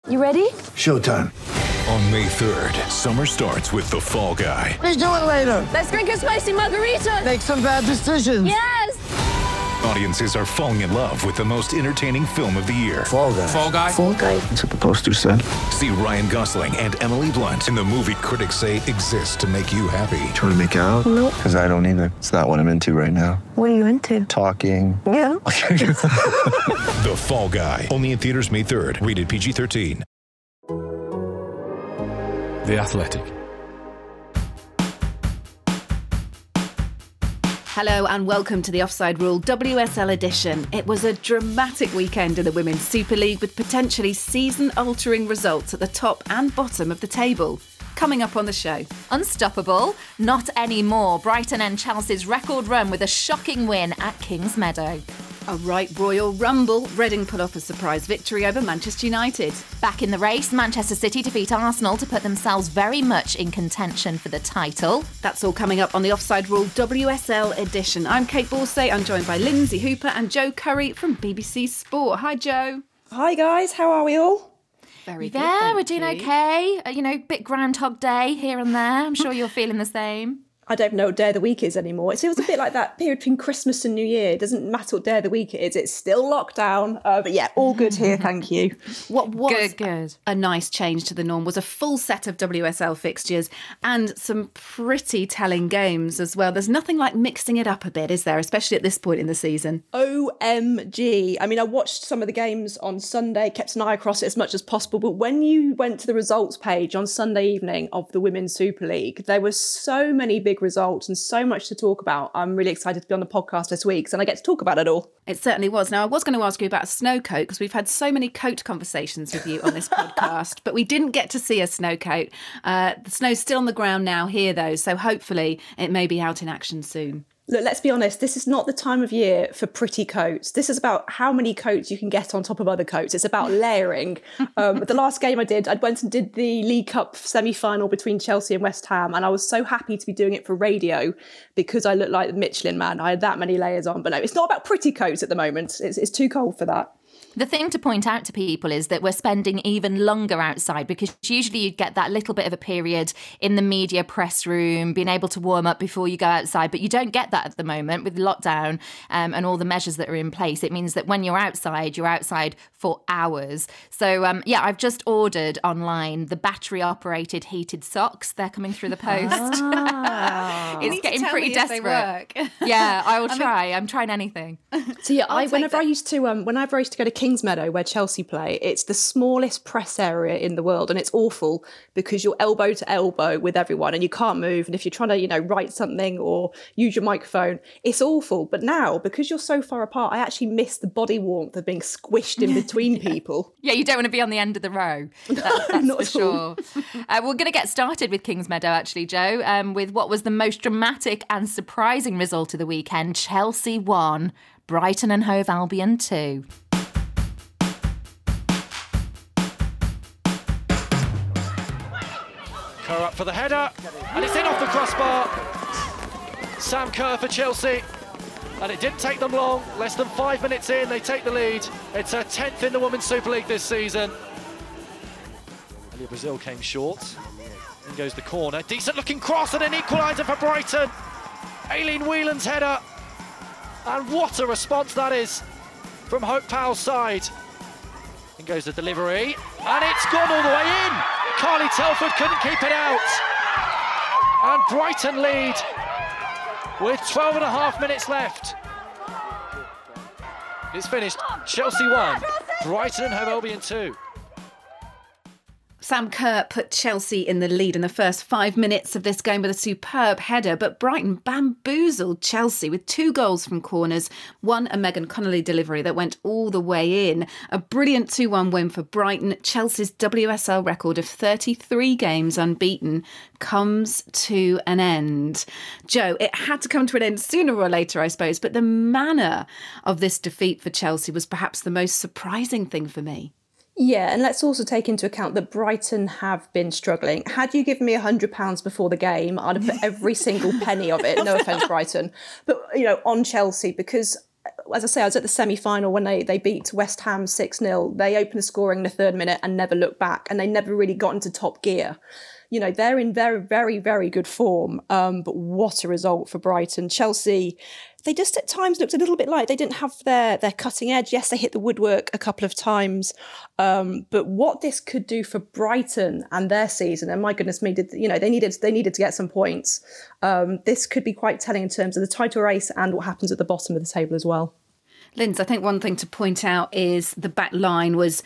You ready? Showtime. On May 3rd, summer starts with The Fall Guy. Let's do it later. Let's drink a spicy margarita. Make some bad decisions. Yes. Audiences are falling in love with the most entertaining film of the year. Fall Guy. Fall Guy. Fall Guy. That's what the poster said. See Ryan Gosling and Emily Blunt in the movie critics say exists to make you happy. Trying to make it out? Nope. Because I don't either. It's not what I'm into right now. What are you into? Talking. Yeah. The Fall Guy. Only in theaters May 3rd. Rated PG-13. The Athletic. Hello and welcome to the Offside Rule WSL edition. It was a dramatic weekend in the Women's Super League with potentially season-altering results at the top and bottom of the table. Coming up on the show. Unstoppable? Not anymore. Brighton and Chelsea's record run with a shocking win at Kings Meadow. A right royal rumble. Reading pull off a surprise victory over Manchester United. Back in the race, Manchester City defeat Arsenal to put themselves very much in contention for the title. That's all coming up on the Offside Rule WSL edition. I'm Kate Borsay. I'm joined by Lindsay Hooper and Joe Curry from BBC Sport. Hi, Joe. Hi, guys. How are we all? Very good. Yeah, we're doing you. okay. Bit Groundhog Day here and there. I'm sure you're feeling the same. I don't know what day of the week is anymore. It feels a bit like that period between Christmas and New Year. It doesn't matter what day of the week it is. It's still lockdown. But yeah, all good here. Thank you. What was Good. a nice change to the norm was a full set of WSL fixtures and some pretty telling games as well. There's nothing like mixing it up a bit, is there? Especially at this point in the season. OMG. I mean, I watched some of the games on Sunday, kept an eye across it as much as possible. But when you went to the results page on Sunday evening of the Women's Super League, there were so many big results and so much to talk about. I'm really excited to be on the podcast this week and I get to talk about it all. It certainly was. Now, I was going to ask you about a snow coat because we've had so many coat conversations with you on this podcast, but we didn't get to see a snow coat. The snow's still on the ground now here, though, so hopefully it may be out in action soon. Look, let's be honest, this is not the time of year for pretty coats. This is about how many coats you can get on top of other coats. It's about layering. The last game I went and did the League Cup semi-final between Chelsea and West Ham, and I was so happy to be doing it for radio because I looked like the Michelin Man. I had that many layers on. But no, it's not about pretty coats at the moment. It's too cold for that. The thing to point out to people is that we're spending even longer outside because usually you'd get that little bit of a period in the media press room, being able to warm up before you go outside. But you don't get that at the moment with lockdown and all the measures that are in place. It means that when you're outside for hours. So, I've just ordered online the battery-operated heated socks. They're coming through the post. It's getting pretty desperate. Yeah, I will try. I'm trying anything. So yeah, whenever I used to go to Kings Meadow where Chelsea play, it's the smallest press area in the world and it's awful because you're elbow to elbow with everyone and you can't move, and if you're trying to write something or use your microphone, it's awful. But now, because you're so far apart, I actually miss the body warmth of being squished in between people. Yeah, you don't want to be on the end of the row. That's not for at sure. We're going to get started with Kings Meadow actually, Joe, with what was the most dramatic and surprising result of the weekend. Chelsea 1, Brighton and Hove Albion 2. Kerr up for the header, and it's in off the crossbar. Sam Kerr for Chelsea, and it didn't take them long. Less than 5 minutes in, they take the lead. It's her 10th in the Women's Super League this season. Elia Brazil came short. In goes the corner. Decent looking cross and an equaliser for Brighton. Aileen Whelan's header. And what a response that is from Hope Powell's side. In goes the delivery, and it's gone all the way in. Carly Telford couldn't keep it out. And Brighton lead with 12 and a half minutes left. It's finished. Chelsea 1, Brighton and Hove Albion 2. Sam Kerr put Chelsea in the lead in the first 5 minutes of this game with a superb header, but Brighton bamboozled Chelsea with 2 goals from corners, one a Megan Connolly delivery that went all the way in. A brilliant 2-1 win for Brighton. Chelsea's WSL record of 33 games unbeaten comes to an end. Joe, it had to come to an end sooner or later, I suppose, but the manner of this defeat for Chelsea was perhaps the most surprising thing for me. Yeah, and let's also take into account that Brighton have been struggling. Had you given me £100 before the game, I'd have put every single penny of it, no offence, Brighton, but, on Chelsea, because as I say, I was at the semi-final when they beat West Ham 6-0. They opened the scoring in the 3rd minute and never looked back, and they never really got into top gear. You know, they're in very, very, very good form. But what a result for Brighton. Chelsea, they just at times looked a little bit like they didn't have their cutting edge. Yes, they hit the woodwork a couple of times. But what this could do for Brighton and their season, and my goodness me, they needed to get some points. This could be quite telling in terms of the title race and what happens at the bottom of the table as well. Linz, I think one thing to point out is the back line was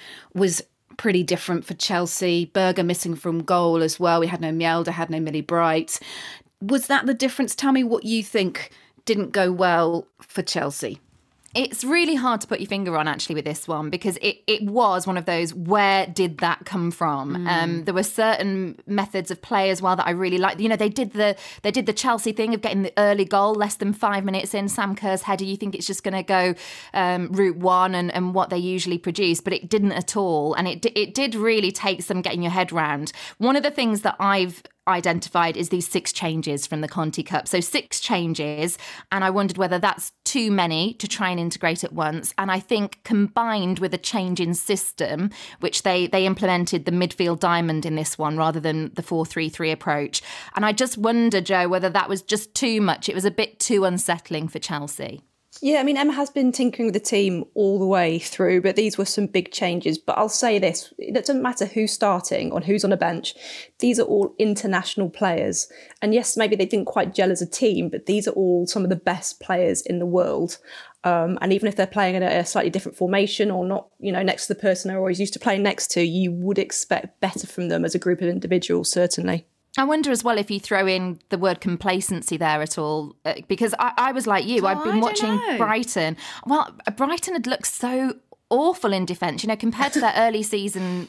pretty different for Chelsea. Berger missing from goal as well. We had no Mjelde, had no Millie Bright. Was that the difference? Tell me what you think didn't go well for Chelsea. It's really hard to put your finger on, actually, with this one, because it was one of those, where did that come from? There were certain methods of play as well that I really liked. You know, they did the Chelsea thing of getting the early goal less than 5 minutes in. Sam Kerr's header, you think it's just going to go route one and what they usually produce, but it didn't at all. And it did really take some getting your head round. One of the things that I've identified is these 6 changes from the Conti Cup. So 6 changes, and I wondered whether that's too many to try and integrate at once. And I think combined with a change in system, which they implemented the midfield diamond in this one rather than the 4-3-3 approach. And I just wonder, Jo, whether that was just too much. It was a bit too unsettling for Chelsea. Yeah, I mean, Emma has been tinkering with the team all the way through, but these were some big changes. But I'll say this, it doesn't matter who's starting or who's on a bench. These are all international players. And yes, maybe they didn't quite gel as a team, but these are all some of the best players in the world. And even if they're playing in a slightly different formation or not, you know, next to the person they're always used to playing next to, you would expect better from them as a group of individuals, certainly. I wonder as well if you throw in the word complacency there at all, because I was like you. I've been watching Brighton. Well, Brighton had looked so awful in defence, you know, compared to their early season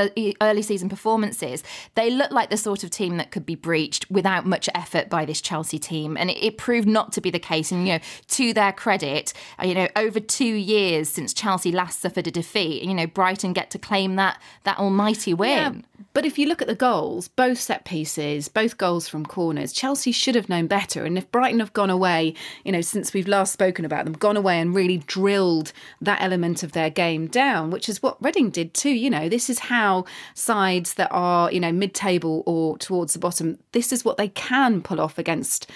performances. They look like the sort of team that could be breached without much effort by this Chelsea team, and it proved not to be the case. And, you know, to their credit, you know, over 2 years since Chelsea last suffered a defeat, you know, Brighton get to claim that almighty win. Yeah, but if you look at the goals, both set pieces, both goals from corners, Chelsea should have known better. And if Brighton have gone away, you know, since we've last spoken about them, gone away and really drilled that element of their game down, which is what Reading did too. You know, this is how sides that are, you know, mid-table or towards the bottom, this is what they can pull off against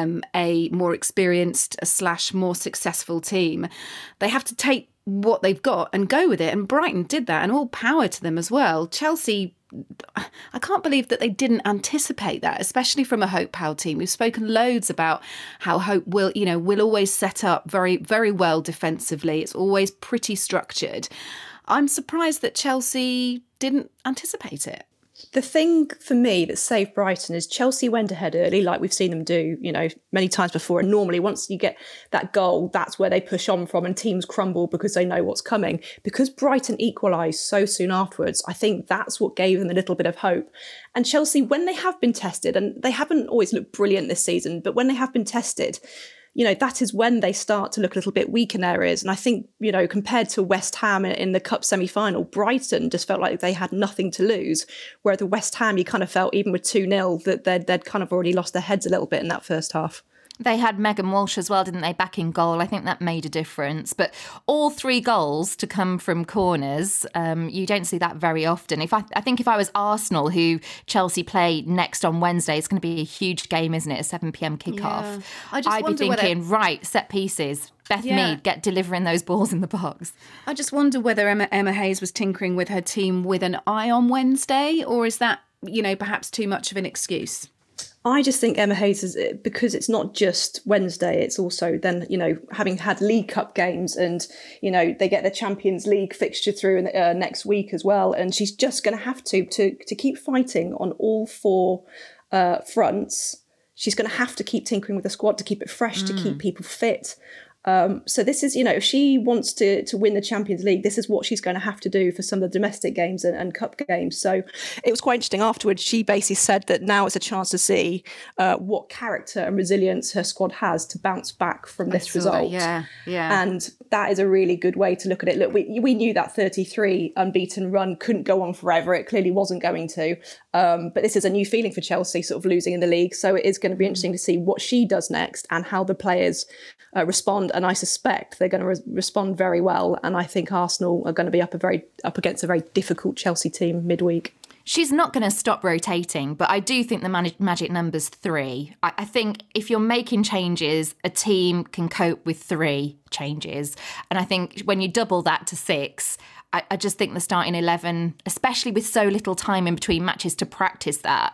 a more experienced / more successful team. They have to take what they've got and go with it. And Brighton did that, and all power to them as well. Chelsea, I can't believe that they didn't anticipate that, especially from a Hope Powell team. We've spoken loads about how Hope will always set up very, very well defensively. It's always pretty structured. I'm surprised that Chelsea didn't anticipate it. The thing for me that saved Brighton is Chelsea went ahead early, like we've seen them do, you know, many times before. And normally once you get that goal, that's where they push on from and teams crumble because they know what's coming. Because Brighton equalised so soon afterwards, I think that's what gave them a little bit of hope. And Chelsea, when they have been tested, and they haven't always looked brilliant this season, but when they have been tested, you know, that is when they start to look a little bit weak in areas. And I think, you know, compared to West Ham in the Cup semi-final, Brighton just felt like they had nothing to lose. Where the West Ham, you kind of felt, even with 2-0, that they'd kind of already lost their heads a little bit in that first half. They had Megan Walsh as well, didn't they, back in goal? I think that made a difference. But all 3 goals to come from corners, you don't see that very often. I think if I was Arsenal, who Chelsea play next on Wednesday, it's going to be a huge game, isn't it? A 7 p.m. kickoff. Yeah. I'd be thinking, right, set pieces. Beth Mead, get delivering those balls in the box. I just wonder whether Emma Hayes was tinkering with her team with an eye on Wednesday, or is that, you know, perhaps too much of an excuse? I just think Emma Hayes is, because it's not just Wednesday, it's also then, you know, having had League Cup games and, you know, they get the Champions League fixture through next week as well. And she's just going to have to keep fighting on all 4 fronts. She's going to have to keep tinkering with the squad to keep it fresh, to keep people fit. So this is, you know, if she wants to win the Champions League, this is what she's going to have to do for some of the domestic games and cup games. So it was quite interesting afterwards. She basically said that now it's a chance to see what character and resilience her squad has to bounce back from this result. Yeah. And that is a really good way to look at it. Look, we knew that 33 unbeaten run couldn't go on forever. It clearly wasn't going to. But this is a new feeling for Chelsea, sort of losing in the league. So it is going to be interesting to see what she does next and how the players respond. respond, and I suspect they're going to respond very well. And I think Arsenal are going to be up against a very difficult Chelsea team midweek. She's not going to stop rotating, but I do think the magic number's 3. I think if you're making changes, a team can cope with 3 changes. And I think when you double that to 6, I just think the starting 11, especially with so little time in between matches to practice that,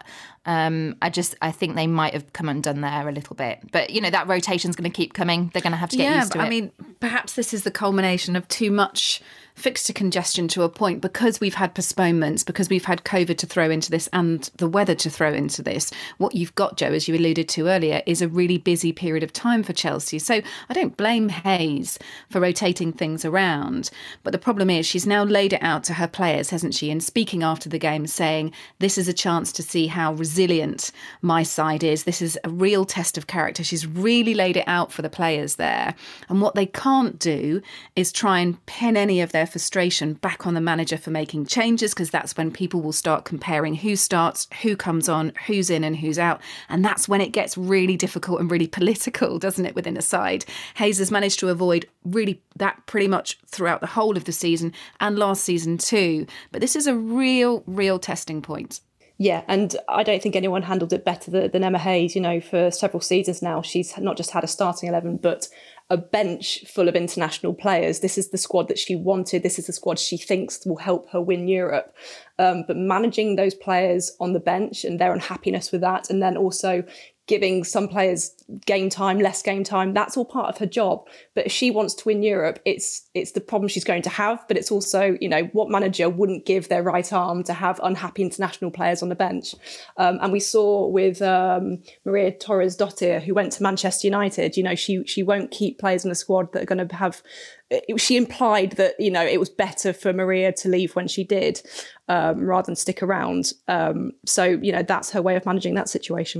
I think they might have come undone there a little bit. But, that rotation's going to keep coming. They're going to have to get used to it. I mean, perhaps this is the culmination of too much fixture congestion to a point, because we've had postponements, because we've had COVID to throw into this and the weather to throw into this. What you've got, Joe, as you alluded to earlier, is a really busy period of time for Chelsea. So I don't blame Hayes for rotating things around. But the problem is she's now laid it out to her players, hasn't she? And speaking after the game, saying, this is a chance to see how resilient my side is. This is a real test of character. She's really laid it out for the players there. And what they can't do is try and pin any of their frustration back on the manager for making changes, because that's when people will start comparing who starts, who comes on, who's in and who's out. And that's when it gets really difficult and really political, doesn't it, within a side? Hayes has managed to avoid really that pretty much throughout the whole of the season and last season too. But this is a real testing point. Yeah, and I don't think anyone handled it better than Emma Hayes. For several seasons now, she's not just had a starting 11, but a bench full of international players. This is the squad that she wanted. This is the squad she thinks will help her win Europe. But managing those players on the bench and their unhappiness with that, and then also giving some players game time, less game time, that's all part of her job. But if she wants to win Europe, it's the problem she's going to have. But it's also, what manager wouldn't give their right arm to have unhappy international players on the bench? And we saw with Maria Torres-Dottir, who went to Manchester United, she won't keep players in the squad that are going to have... She implied that, it was better for Maria to leave when she did, rather than stick around. So, that's her way of managing that situation.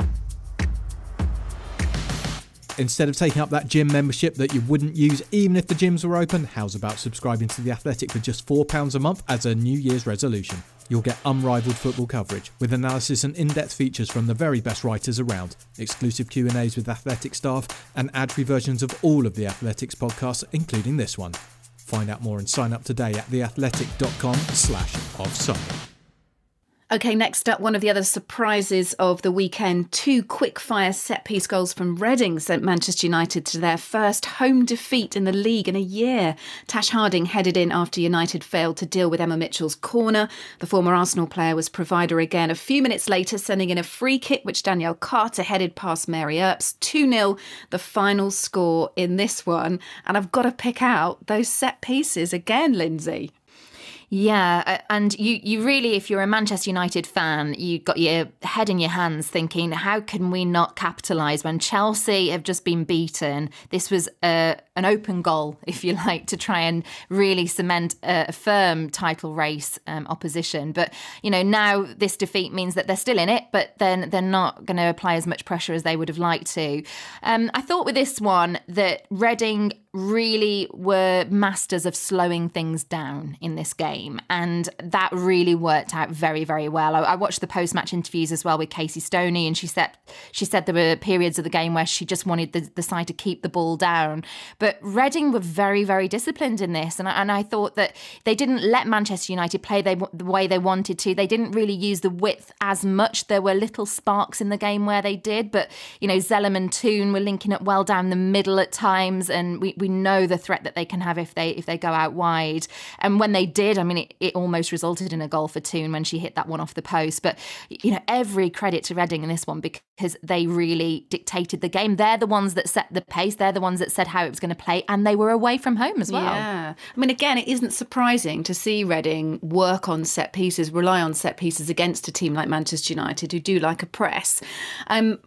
Instead of taking up that gym membership that you wouldn't use even if the gyms were open, how's about subscribing to The Athletic for just £4 a month as a New Year's resolution? You'll get unrivaled football coverage with analysis and in-depth features from the very best writers around, exclusive Q&As with Athletic staff, and ad-free versions of all of The Athletic's podcasts, including this one. Find out more and sign up today at theathletic.com/offside. OK, next up, one of the other surprises of the weekend. 2 quick-fire set-piece goals from Reading sent Manchester United to their first home defeat in the league in a year. Tash Harding headed in after United failed to deal with Emma Mitchell's corner. The former Arsenal player was provider again a few minutes later, sending in a free kick which Danielle Carter headed past Mary Earps. 2-0, the final score in this one. And I've got to pick out those set-pieces again, Lindsay. Yeah, and you really, if you're a Manchester United fan, you got your head in your hands thinking, how can we not capitalise when Chelsea have just been beaten? This was an open goal, if you like, to try and really cement a firm title race opposition. But, now this defeat means that they're still in it, but then they're not going to apply as much pressure as they would have liked to. I thought with this one that Reading really were masters of slowing things down in this game, and that really worked out very, very well. I watched the post-match interviews as well with Casey Stoney, and she said there were periods of the game where she just wanted the side to keep the ball down. But Reading were very, very disciplined in this, and I thought that they didn't let Manchester United play the way they wanted to. They didn't really use the width as much. There were little sparks in the game where they did, but Zellum and Toon were linking up well down the middle at times, and we know the threat that they can have if they go out wide. And when they did, it almost resulted in a goal for Toon when she hit that one off the post. But every credit to Reading in this one, because they really dictated the game. They're the ones that set the pace. They're the ones that said how it was going to play, and they were away from home as well. Yeah, again, it isn't surprising to see Reading work on set pieces, rely on set pieces against a team like Manchester United who do like a press. Again,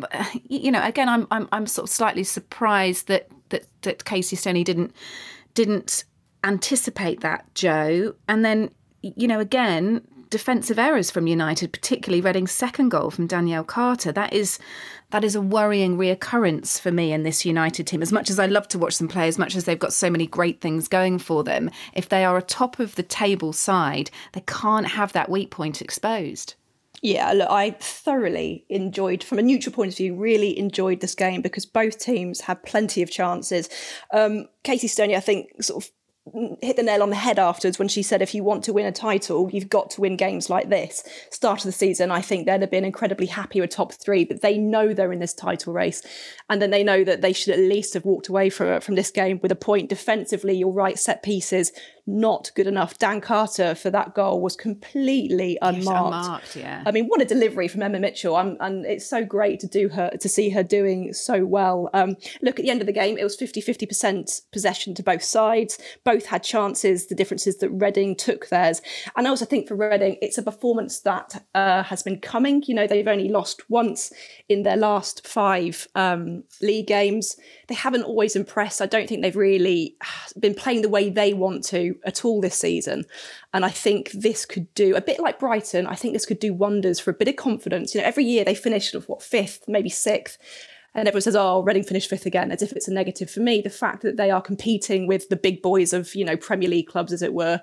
I'm sort of slightly surprised that Casey Stoney didn't anticipate that, Joe. And then, again, defensive errors from United, particularly Reading's second goal from Danielle Carter. That is a worrying reoccurrence for me in this United team. As much as I love to watch them play, as much as they've got so many great things going for them, if they are a top of the table side, they can't have that weak point exposed. Yeah, look, I thoroughly enjoyed, from a neutral point of view, really enjoyed this game because both teams had plenty of chances. Casey Stoney, I think, sort of hit the nail on the head afterwards when she said, if you want to win a title, you've got to win games like this. Start of the season, I think they'd have been incredibly happy with top three, but they know they're in this title race. And then they know that they should at least have walked away from this game with a point. Defensively, you're right, set pieces, not good enough. Dan Carter for that goal was completely unmarked. Yeah. I mean, what a delivery from Emma Mitchell. And it's so great to see her doing so well. Look, at the end of the game, it was 50-50% possession to both sides. Both had chances. The difference is that Reading took theirs. And I also think for Reading, it's a performance that has been coming. You know, they've only lost once in their last 5 league games. They haven't always impressed. I don't think they've really been playing the way they want to at all this season. And I think this could do, a bit like Brighton, I think this could do wonders for a bit of confidence. You know, every year they finish 5th, maybe 6th. And everyone says, oh, Reading finished 5th again, as if it's a negative. For me, the fact that they are competing with the big boys of, you know, Premier League clubs, as it were,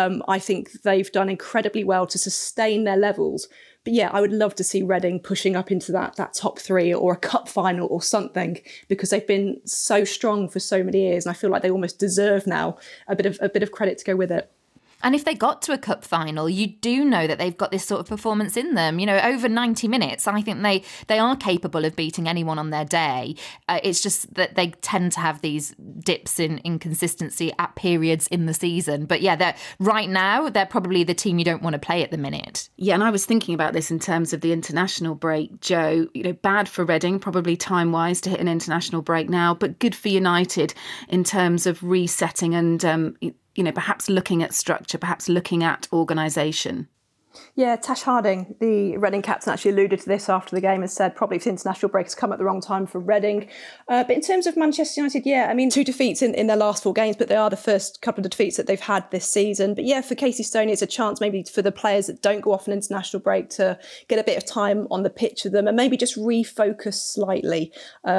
I think they've done incredibly well to sustain their levels. But yeah, I would love to see Reading pushing up into that top 3 or a cup final or something, because they've been so strong for so many years. And I feel like they almost deserve now a bit of credit to go with it. And if they got to a cup final, you do know that they've got this sort of performance in them. You know, over 90 minutes, I think they are capable of beating anyone on their day. It's just that they tend to have these dips in inconsistency at periods in the season. But yeah, right now, they're probably the team you don't want to play at the minute. Yeah, and I was thinking about this in terms of the international break, Jo. You know, bad for Reading, probably time-wise to hit an international break now, but good for United in terms of resetting and you know, perhaps looking at structure, perhaps looking at organisation. Yeah, Tash Harding, the Reading captain, actually alluded to this after the game and said probably the international break has come at the wrong time for Reading. But in terms of Manchester United, yeah, I mean, 2 defeats in their last 4 games, but they are the first couple of defeats that they've had this season. But yeah, for Casey Stoney, it's a chance maybe for the players that don't go off an international break to get a bit of time on the pitch with them and maybe just refocus slightly.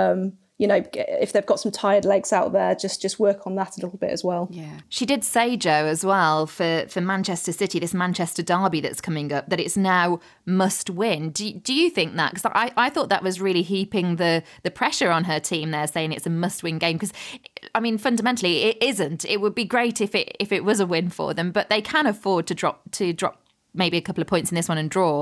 You know, if they've got some tired legs out there, just work on that a little bit as well. Yeah. She did say, Jo, as well, for Manchester City, this Manchester derby that's coming up, that it's now must win. Do you think that? Because I thought that was really heaping the pressure on her team there, saying it's a must-win game. Because, I mean, fundamentally, it isn't. It would be great if it was a win for them, but they can afford to drop maybe a couple of points in this one and draw.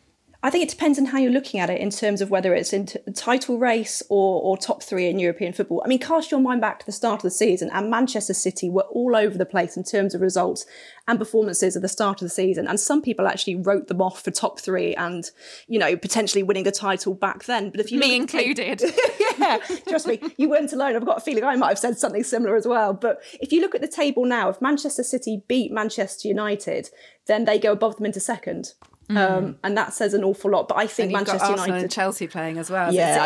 I think it depends on how you're looking at it in terms of whether it's in title race or top 3 in European football. I mean, cast your mind back to the start of the season and Manchester City were all over the place in terms of results and performances at the start of the season. And some people actually wrote them off for top 3 and, you know, potentially winning the title back then. But if you Me included. Yeah, trust me, you weren't alone. I've got a feeling I might have said something similar as well. But if you look at the table now, if Manchester City beat Manchester United, then they go above them into second. And that says an awful lot. But I think Manchester got Arsenal United and Chelsea playing as well. Yeah,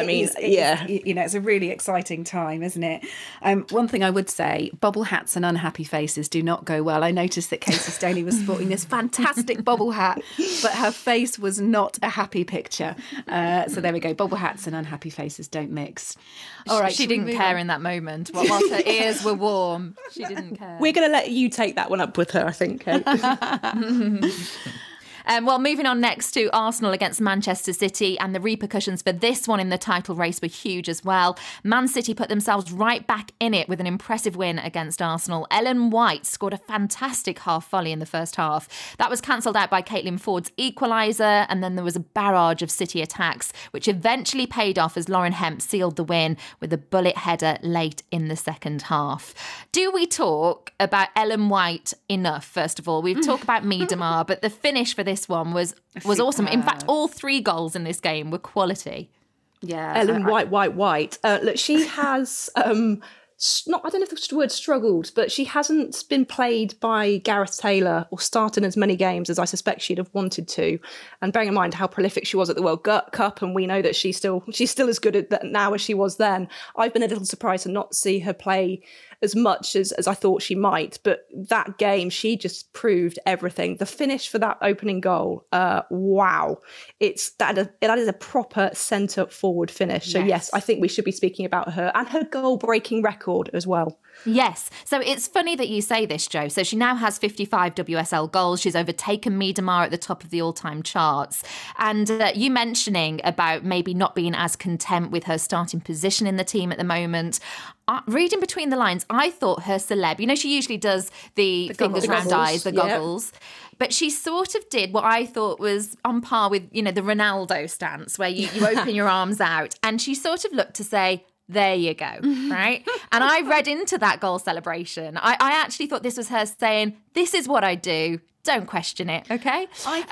you know, it's a really exciting time, isn't it? One thing I would say, bobble hats and unhappy faces do not go well. I noticed that Casey Stoney was sporting this fantastic bobble hat, but her face was not a happy picture. So there we go. Bobble hats and unhappy faces don't mix. All right, she didn't care in that moment. Whilst her ears were warm, she didn't care. We're going to let you take that one up with her, I think, Kate. Well, moving on next to Arsenal against Manchester City, and the repercussions for this one in the title race were huge as well. Man City put themselves right back in it with an impressive win against Arsenal. Ellen White scored a fantastic half volley in the first half. That was cancelled out by Caitlin Ford's equaliser, and then there was a barrage of City attacks, which eventually paid off as Lauren Hemp sealed the win with a bullet header late in the second half. Do we talk about Ellen White enough, first of all? We've talked about Miedema, but the finish for this one was awesome. In fact, all 3 goals in this game were quality. Yeah, Ellen White. Look, she has I don't know if the word struggled, but she hasn't been played by Gareth Taylor or started as many games as I suspect she'd have wanted to. And bearing in mind how prolific she was at the World Cup, and we know that she's still as good at that now as she was then, I've been a little surprised to not see her play as much as I thought she might. But that game, she just proved everything. The finish for that opening goal, wow. That is a proper centre forward finish. So yes, I think we should be speaking about her and her goal-breaking record as well. Yes. So it's funny that you say this, Jo. So she now has 55 WSL goals. She's overtaken Miedemar at the top of the all-time charts. And you mentioning about maybe not being as content with her starting position in the team at the moment. Reading between the lines, I thought her celeb, she usually does the fingers round eyes, the goggles. Yep. But she sort of did what I thought was on par with, the Ronaldo stance, where you open your arms out. And she sort of looked to say, there you go, right? And I read into that goal celebration. I actually thought this was her saying, this is what I do. Don't question it, okay?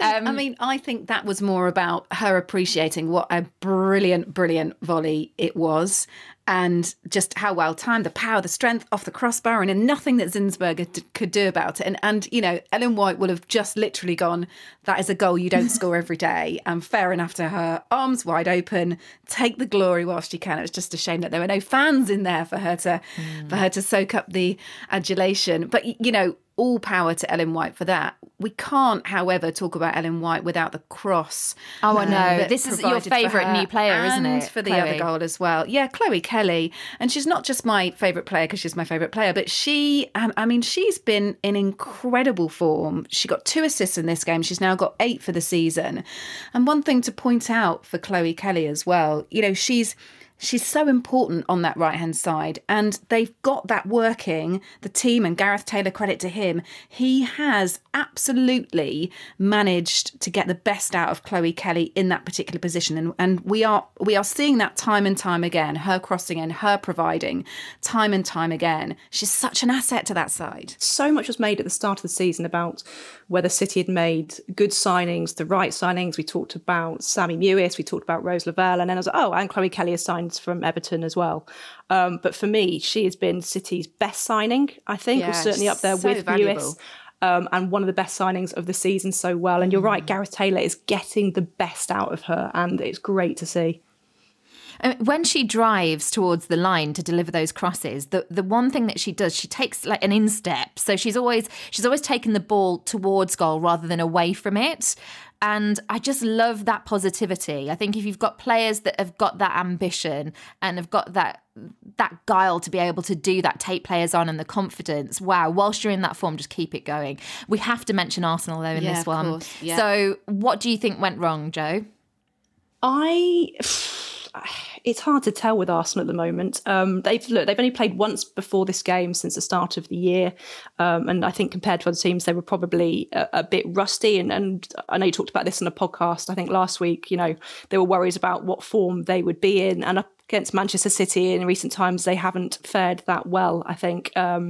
I think that was more about her appreciating what a brilliant, brilliant volley it was, and just how well timed, the power, the strength off the crossbar, and nothing that Zinsberger could do about it. And Ellen White will have just literally gone, that is a goal you don't score every day. And fair enough to her, arms wide open, take the glory whilst she can. It was just a shame that there were no fans in there for her to soak up the adulation. But all power to Ellen White for that. We can't, however, talk about Ellen White without the cross. Oh, I know. This is your favourite new player, isn't it? And for the other goal as well. Yeah, Chloe Kelly. And she's not just my favourite player because she's my favourite player, but she, she's been in incredible form. She got 2 assists in this game. She's now got 8 for the season. And one thing to point out for Chloe Kelly as well, she's so important on that right-hand side, and they've got that working, the team, and Gareth Taylor, credit to him. He has absolutely managed to get the best out of Chloe Kelly in that particular position. And we are seeing that time and time again, her crossing in, her providing, time and time again. She's such an asset to that side. So much was made at the start of the season about whether City had made good signings, the right signings. We talked about Sammy Mewis, we talked about Rose Lavelle, and then I was like, and Chloe Kelly has signed from Everton as well. But for me, she has been City's best signing, I think, or certainly up there with Mewis. And one of the best signings of the season so well. And you're right, Gareth Taylor is getting the best out of her, and it's great to see. When she drives towards the line to deliver those crosses, the one thing that she does, she takes like an instep. So she's always taking the ball towards goal rather than away from it. And I just love that positivity. I think if you've got players that have got that ambition and have got that guile to be able to do that, take players on, and the confidence, wow, whilst you're in that form, just keep it going. We have to mention Arsenal, though, in this one. Course, yeah. So what do you think went wrong, Jo? It's hard to tell with Arsenal at the moment. They've only played once before this game since the start of the year. And I think compared to other teams, they were probably a bit rusty. And I know you talked about this on a podcast, I think last week, there were worries about what form they would be in. And up against Manchester City in recent times, they haven't fared that well, I think.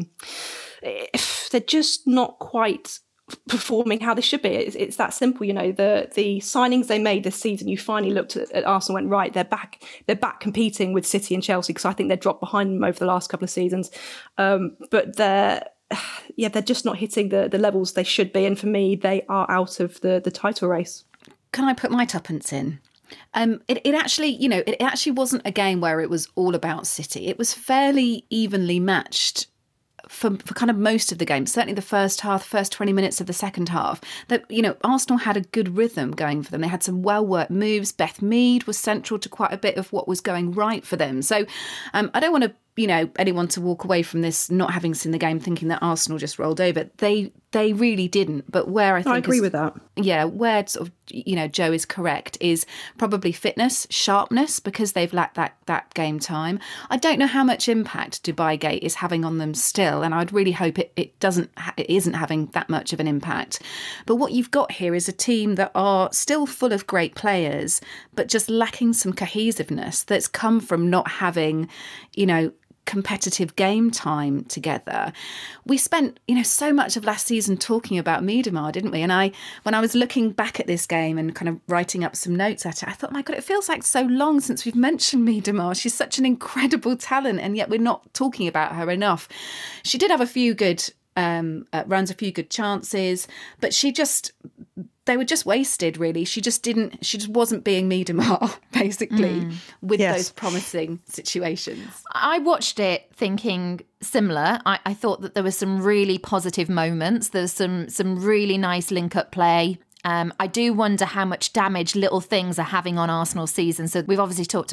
They're just not quite performing how they should be. It's that simple, the signings they made this season, you finally looked at Arsenal and went, right, they're back competing with City and Chelsea, because I think they're dropped behind them over the last couple of seasons. But they're just not hitting the levels they should be, and for me they are out of the title race. Can I put my tuppence in? It actually wasn't a game where it was all about City. It was fairly evenly matched for kind of most of the game, certainly the first half, first 20 minutes of the second half, that, Arsenal had a good rhythm going for them. They had some well-worked moves. Beth Mead was central to quite a bit of what was going right for them. So I don't want to, anyone to walk away from this not having seen the game thinking that Arsenal just rolled over. They really didn't. But where I agree with that. Yeah, where sort of, Jo is correct is probably fitness, sharpness, because they've lacked that game time. I don't know how much impact Dubai Gate is having on them still, and I'd really hope it isn't having that much of an impact. But what you've got here is a team that are still full of great players, but just lacking some cohesiveness that's come from not having, competitive game time together. We spent, so much of last season talking about Miedemar, didn't we? And when I was looking back at this game and kind of writing up some notes at it, I thought, my God, it feels like so long since we've mentioned Miedemar. She's such an incredible talent, and yet we're not talking about her enough. She did have a few good runs, a few good chances, but they were just wasted, really. She just wasn't being Miedemar, basically, with those promising situations. I watched it thinking similar. I thought that there were some really positive moments. There's some really nice link-up play. I do wonder how much damage little things are having on Arsenal's season. So we've obviously talked about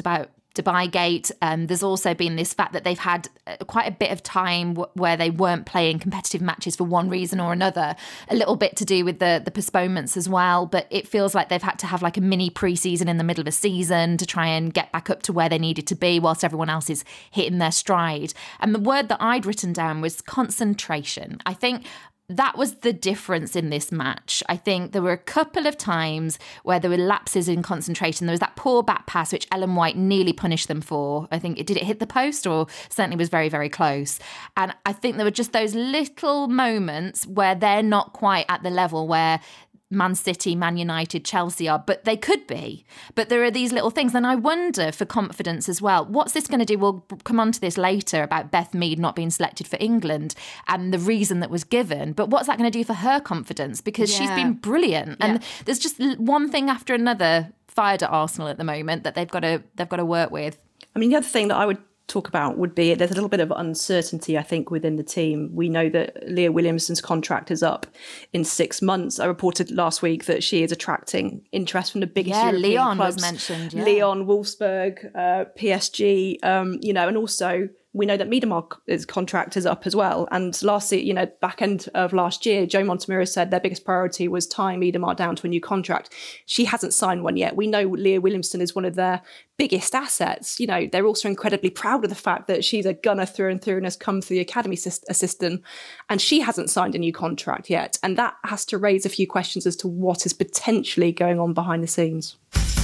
Dubai Gate. There's also been this fact that they've had quite a bit of time where they weren't playing competitive matches for one reason or another. A little bit to do with the postponements as well, but it feels like they've had to have like a mini pre-season in the middle of a season to try and get back up to where they needed to be whilst everyone else is hitting their stride. And the word that I'd written down was concentration. I think that was the difference in this match. I think there were a couple of times where there were lapses in concentration. There was that poor back pass, which Ellen White nearly punished them for. I think, did it hit the post, or certainly was very, very close? And I think there were just those little moments where they're not quite at the level where Man City, Man United, Chelsea are, but they could be. But there are these little things. And I wonder for confidence as well, what's this going to do? We'll come on to this later about Beth Mead not being selected for England and the reason that was given. But what's that going to do for her confidence? Because she's been brilliant. Yeah. And there's just one thing after another fired at Arsenal at the moment that they've got to work with. I mean, the other thing that I would talk about would be there's a little bit of uncertainty, I think, within the team. We know that Leah Williamson's contract is up in 6 months. I reported last week that she is attracting interest from the biggest European Lyon clubs. Was mentioned. Lyon, Wolfsburg, PSG, and also we know that Miedema's contract is up as well. And back end of last year, Joe Montemurro said their biggest priority was tying Miedema down to a new contract. She hasn't signed one yet. We know Leah Williamson is one of their biggest assets. You know, they're also incredibly proud of the fact that she's a gunner through and through and has come through the academy assistant, and she hasn't signed a new contract yet. And that has to raise a few questions as to what is potentially going on behind the scenes.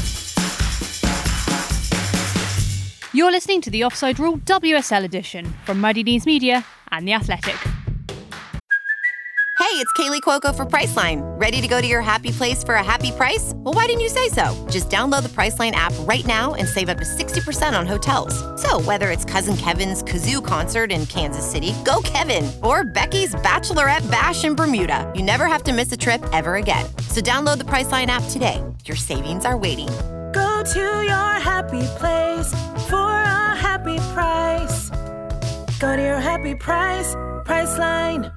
You're listening to the Offside Rule WSL edition from Muddy Knees Media and The Athletic. Hey, it's Kaylee Cuoco for Priceline. Ready to go to your happy place for a happy price? Well, why didn't you say so? Just download the Priceline app right now and save up to 60% on hotels. So whether it's Cousin Kevin's Kazoo Concert in Kansas City, go Kevin, or Becky's Bachelorette Bash in Bermuda, you never have to miss a trip ever again. So download the Priceline app today. Your savings are waiting. Go to your happy place for a happy price. Go to your happy price, Priceline.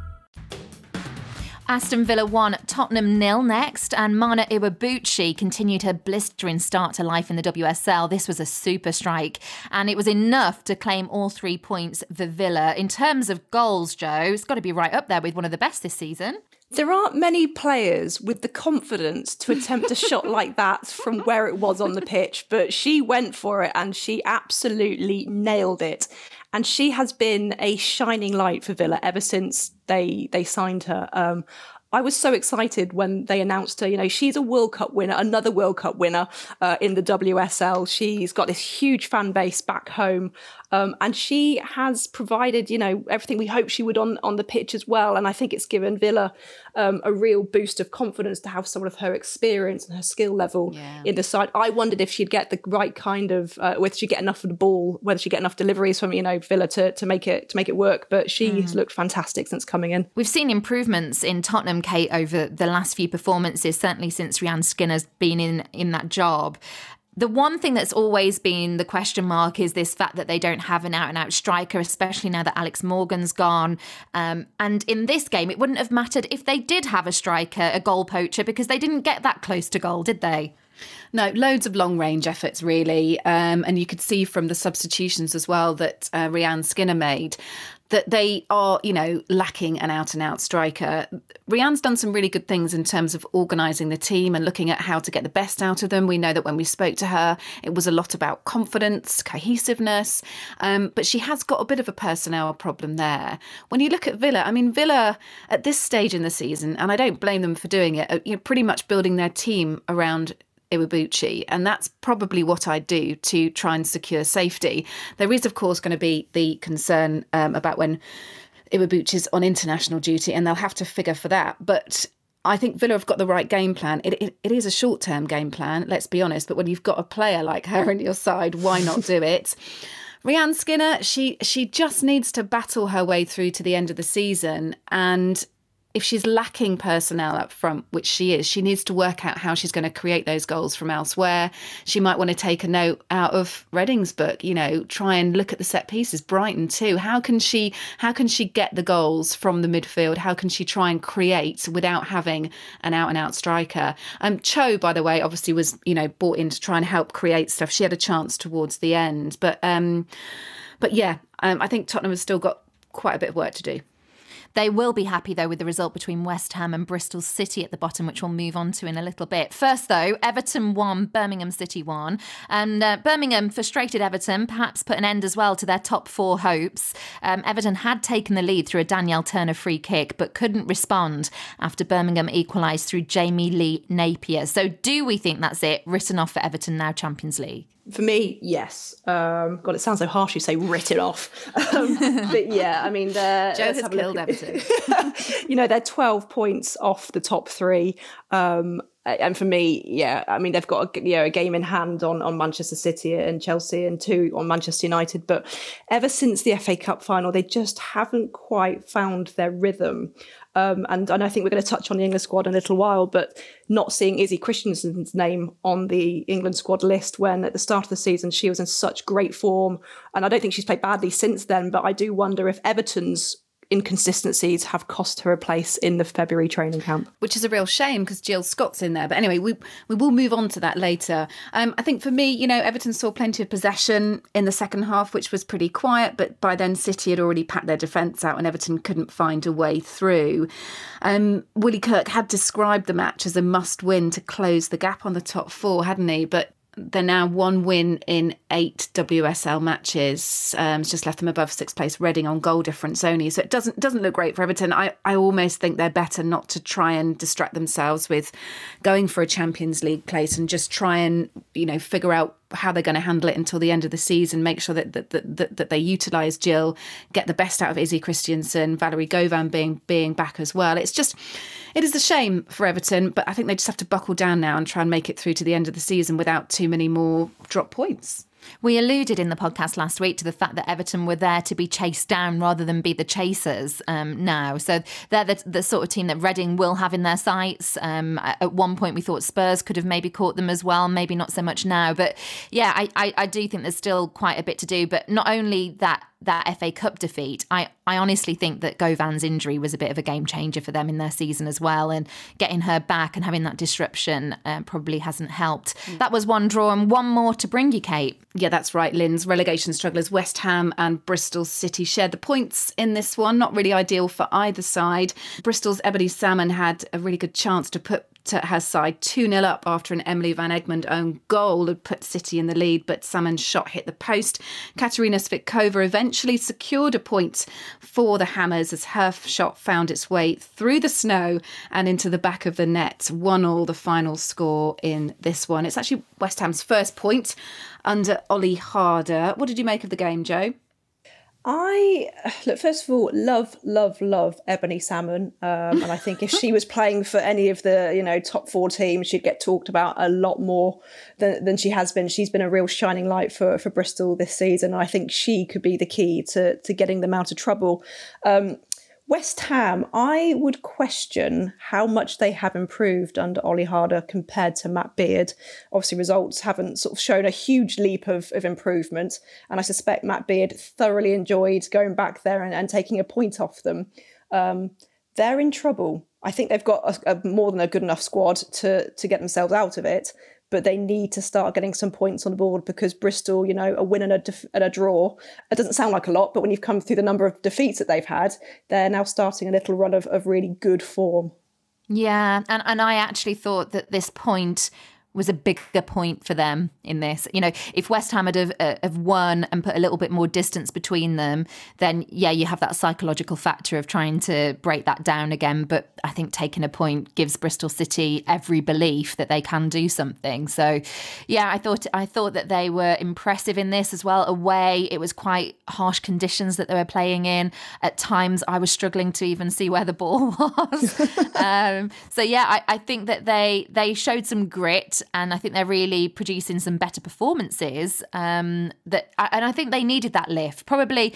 Aston Villa 1, Tottenham 0 next, and Mana Iwabuchi continued her blistering start to life in the WSL. This was a super strike, and it was enough to claim all 3 points for Villa. In terms of goals, Joe, it's got to be right up there with one of the best this season. There aren't many players with the confidence to attempt a shot like that from where it was on the pitch, but she went for it and she absolutely nailed it. And she has been a shining light for Villa ever since they signed her. I was so excited when they announced her. You know, she's a World Cup winner, another World Cup winner in the WSL. She's got this huge fan base back home. And she has provided, everything we hoped she would on the pitch as well. And I think it's given Villa a real boost of confidence to have someone of her experience and her skill level in the side. I wondered if she'd get the right kind of, whether she'd get enough of the ball, whether she'd get enough deliveries from, Villa to make it work. But she has looked fantastic since coming in. We've seen improvements in Tottenham, Kate, over the last few performances, certainly since Rianne Skinner's been in that job. The one thing that's always been the question mark is this fact that they don't have an out-and-out striker, especially now that Alex Morgan's gone. And in this game, it wouldn't have mattered if they did have a striker, a goal poacher, because they didn't get that close to goal, did they? No, loads of long-range efforts, really. And you could see from the substitutions as well that Rianne Skinner made that they are, lacking an out-and-out striker. Rianne's done some really good things in terms of organising the team and looking at how to get the best out of them. We know that when we spoke to her, it was a lot about confidence, cohesiveness, but she has got a bit of a personnel problem there. When you look at Villa, Villa at this stage in the season, and I don't blame them for doing it, are pretty much building their team around Iwabuchi, and that's probably what I'd do to try and secure safety. There is, of course, going to be the concern about when Iwabuchi's on international duty, and they'll have to figure for that. But I think Villa have got the right game plan. It is a short-term game plan, let's be honest, but when you've got a player like her on your side, why not do it? Rianne Skinner, she just needs to battle her way through to the end of the season, and if she's lacking personnel up front, which she is, she needs to work out how she's going to create those goals from elsewhere. She might want to take a note out of Reading's book, try and look at the set pieces. Brighton too. How can she get the goals from the midfield? How can she try and create without having an out-and-out striker? Cho, by the way, obviously was, brought in to try and help create stuff. She had a chance towards the end. But yeah, I think Tottenham has still got quite a bit of work to do. They will be happy, though, with the result between West Ham and Bristol City at the bottom, which we'll move on to in a little bit. First, though, Everton won, Birmingham City won. And Birmingham frustrated Everton, perhaps put an end as well to their top 4 hopes. Everton had taken the lead through a Danielle Turner free kick, but couldn't respond after Birmingham equalised through Jamie Lee Napier. So do we think that's it? Written off for Everton now, Champions League? For me, yes. God, it sounds so harsh you say written off. But yeah, I mean, Joe has killed Everton. They're 12 points off the top 3. And for me, yeah, I mean, they've got a game in hand on Manchester City and Chelsea and 2 on Manchester United. But ever since the FA Cup final, they just haven't quite found their rhythm. And I think we're going to touch on the England squad in a little while, but not seeing Izzy Christiansen's name on the England squad list when at the start of the season she was in such great form. And I don't think she's played badly since then, but I do wonder if Everton's inconsistencies have cost her a place in the February training camp. Which is a real shame because Jill Scott's in there. But anyway, we will move on to that later. I think for me, Everton saw plenty of possession in the second half, which was pretty quiet. But by then, City had already packed their defence out and Everton couldn't find a way through. Willie Kirk had described the match as a must-win to close the gap on the top 4, hadn't he? But they're now 1 win in 8 WSL matches. It's just left them above 6th place Reading on goal difference only. So it doesn't look great for Everton. I almost think they're better not to try and distract themselves with going for a Champions League place and just try and, figure out how they're going to handle it until the end of the season, make sure that they utilise Jill, get the best out of Izzy Christiansen, Valerie Govan being back as well. It is a shame for Everton, but I think they just have to buckle down now and try and make it through to the end of the season without too many more drop points. We alluded in the podcast last week to the fact that Everton were there to be chased down rather than be the chasers now. So they're the sort of team that Reading will have in their sights. At one point we thought Spurs could have maybe caught them as well, maybe not so much now. But yeah, I do think there's still quite a bit to do. But not only that FA Cup defeat, I honestly think that Govan's injury was a bit of a game changer for them in their season as well, and getting her back and having that disruption probably hasn't helped. That was 1 draw and 1 more to bring you, Kate. Yeah, that's right, Lynn's. Relegation strugglers West Ham and Bristol City shared the points in this one. Not really ideal for either side. Bristol's Ebony Salmon had a really good chance to put her side 2-0 up after an Emily Van Egmond own goal had put City in the lead, but Salmon's shot hit the post. Katerina Svitkova eventually secured a point for the Hammers as her shot found its way through the snow and into the back of the net. 1-1 the final score in this one. It's actually West Ham's first point under Ollie Harder. What did you make of the game, Joe? First of all, love Ebony Salmon. And I think if she was playing for any of the, top 4 teams, she'd get talked about a lot more than she has been. She's been a real shining light for Bristol this season. I think she could be the key to getting them out of trouble. West Ham, I would question how much they have improved under Ollie Harder compared to Matt Beard. Obviously, results haven't sort of shown a huge leap of improvement. And I suspect Matt Beard thoroughly enjoyed going back there and taking a point off them. They're in trouble. I think they've got a more than a good enough squad to get themselves out of it. But they need to start getting some points on the board because Bristol, a win and a draw, it doesn't sound like a lot, but when you've come through the number of defeats that they've had, they're now starting a little run of really good form. Yeah, and I actually thought that this point was a bigger point for them in this. If West Ham had have won and put a little bit more distance between them, then yeah, you have that psychological factor of trying to break that down again. But I think taking a point gives Bristol City every belief that they can do something. So yeah, I thought that they were impressive in this as well. Away, it was quite harsh conditions that they were playing in. At times I was struggling to even see where the ball was. So yeah, I think that they showed some grit. And I think they're really producing some better performances. And I think they needed that lift. Probably,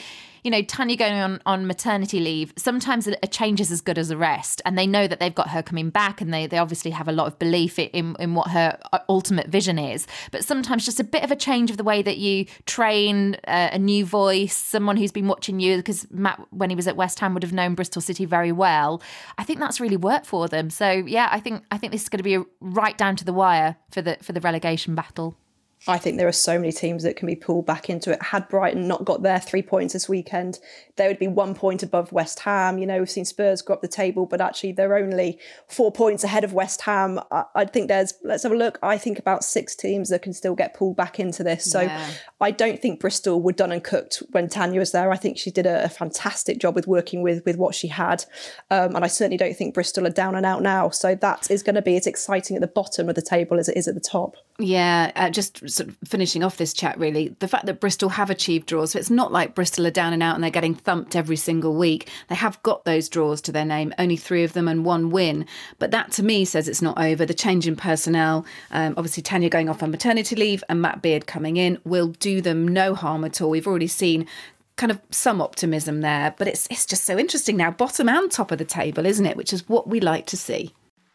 Tanya going on maternity leave, sometimes a change is as good as a rest, and they know that they've got her coming back, and they obviously have a lot of belief in what her ultimate vision is. But sometimes just a bit of a change of the way that you train, a new voice, someone who's been watching you, because Matt, when he was at West Ham, would have known Bristol City very well. I think that's really worked for them. So yeah, I think this is going to be right down to the wire for the relegation battle. I think there are so many teams that can be pulled back into it. Had Brighton not got their 3 points this weekend, they would be 1 point above West Ham. We've seen Spurs go up the table, but actually they're only 4 points ahead of West Ham. I think let's have a look. I think about 6 teams that can still get pulled back into this. So I don't think Bristol were done and cooked when Tanya was there. I think she did a fantastic job with working with what she had. And I certainly don't think Bristol are down and out now. So that is going to be as exciting at the bottom of the table as it is at the top. Yeah, just sort of finishing off this chat, really, the fact that Bristol have achieved draws, so it's not like Bristol are down and out and they're getting thumped every single week. They have got those draws to their name, only 3 of them and 1 win. But that, to me, says it's not over. The change in personnel, obviously Tanya going off on maternity leave and Matt Beard coming in, will do them no harm at all. We've already seen kind of some optimism there, but it's just so interesting now, bottom and top of the table, isn't it? Which is what we like to see.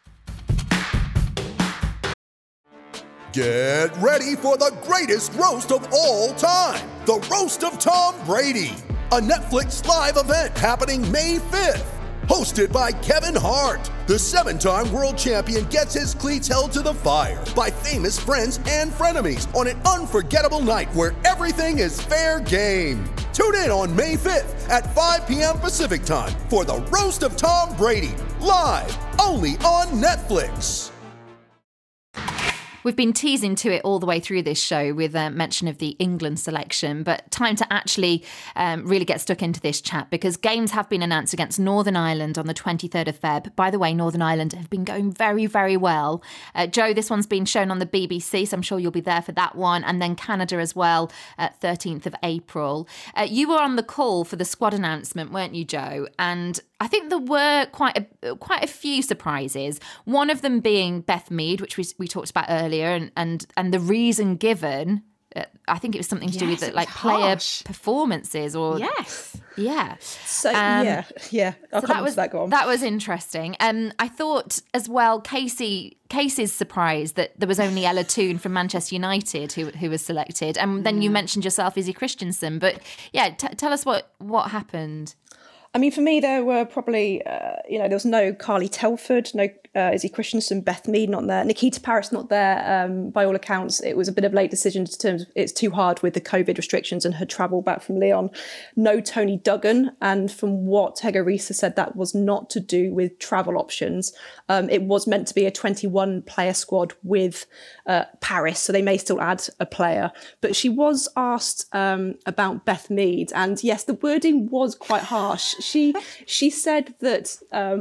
Get ready for the greatest roast of all time, the Roast of Tom Brady, a Netflix live event happening May 5th. Hosted by Kevin Hart, the 7-time world champion gets his cleats held to the fire by famous friends and frenemies on an unforgettable night where everything is fair game. Tune in on May 5th at 5 p.m. Pacific time for the Roast of Tom Brady, live only on Netflix. We've been teasing to it all the way through this show with mention of the England selection, but time to actually really get stuck into this chat, because games have been announced against Northern Ireland on the 23rd of Feb. By the way, Northern Ireland have been going very, very well. Joe, this one's been shown on the BBC, so I'm sure you'll be there for that one. And then Canada as well, 13th of April. You were on the call for the squad announcement, weren't you, Joe? And I think there were quite a few surprises. One of them being Beth Mead, which we talked about earlier, and the reason given, I think it was something to do with player performances or yeah. So yeah. I'll come to that. Go on. That was interesting. I thought as well, Casey's surprised that there was only Ella Toone from Manchester United who was selected, and then you mentioned yourself, Izzy Christensen. But yeah, tell us what happened. I mean, for me, there were probably, there was no Carly Telford, no Izzy Christensen, Beth Mead not there, Nikita Paris not there. By all accounts, it was a bit of a late decision in terms of it's too hard with the COVID restrictions and her travel back from Lyon. No Tony Duggan. And from what Hege Riise said, that was not to do with travel options. It was meant to be a 21-player squad with Paris, so they may still add a player. But she was asked about Beth Mead. And yes, the wording was quite harsh. She said that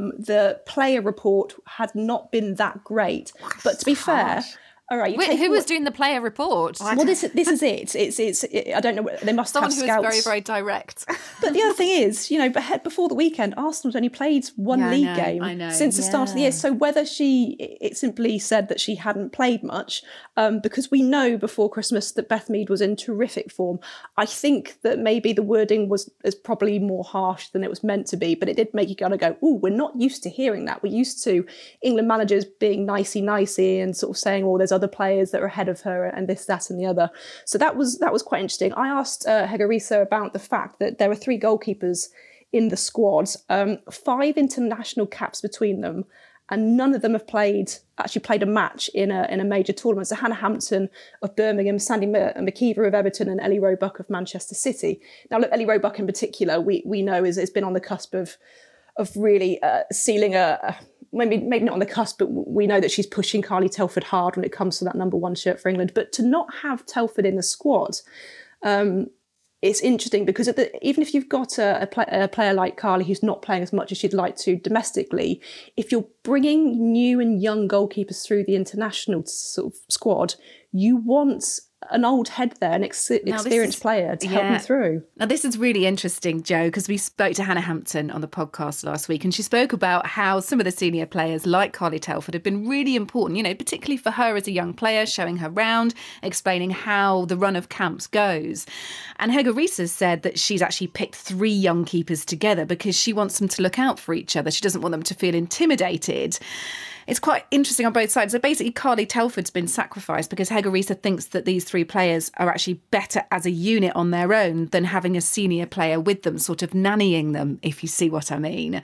the player report had not been that great. But to be fair, all right. Who was doing the player report? Well, this is it. It's I don't know. They must Someone have who scouts. was very, very direct. But the other thing is, before the weekend, Arsenal's only played one league game since the start of the year. So whether it simply said that she hadn't played much, because we know before Christmas that Beth Mead was in terrific form. I think that maybe the wording is probably more harsh than it was meant to be, but it did make you kind of go, "Ooh, we're not used to hearing that. We're used to England managers being nicey and sort of saying, oh, there's other players that are ahead of her and this, that and the other." So that was quite interesting. I asked Hege Riise about the fact that there were 3 goalkeepers in the squad, 5 international caps between them, and none of them have actually played a match in a major tournament. So Hannah Hampton of Birmingham, Sandy McKeever of Everton, and Ellie Roebuck of Manchester City. Now, look, Ellie Roebuck in particular, we know has been on the cusp of really sealing maybe not on the cusp, but we know that she's pushing Carly Telford hard when it comes to that number 1 shirt for England. But to not have Telford in the squad, it's interesting because even if you've got a player like Carly who's not playing as much as she'd like to domestically, if you're bringing new and young goalkeepers through the international sort of squad, you want an old head there, an experienced player to help them through. Now, this is really interesting, Joe, because we spoke to Hannah Hampton on the podcast last week, and she spoke about how some of the senior players, like Carly Telford, have been really important, you know, particularly for her as a young player, showing her round, explaining how the run of camps goes. And Hege Riise said that she's actually picked 3 young keepers together because she wants them to look out for each other. She doesn't want them to feel intimidated. It's quite interesting on both sides. So basically, Carly Telford's been sacrificed because Hege Riise thinks that these 3 players are actually better as a unit on their own than having a senior player with them, sort of nannying them, if you see what I mean.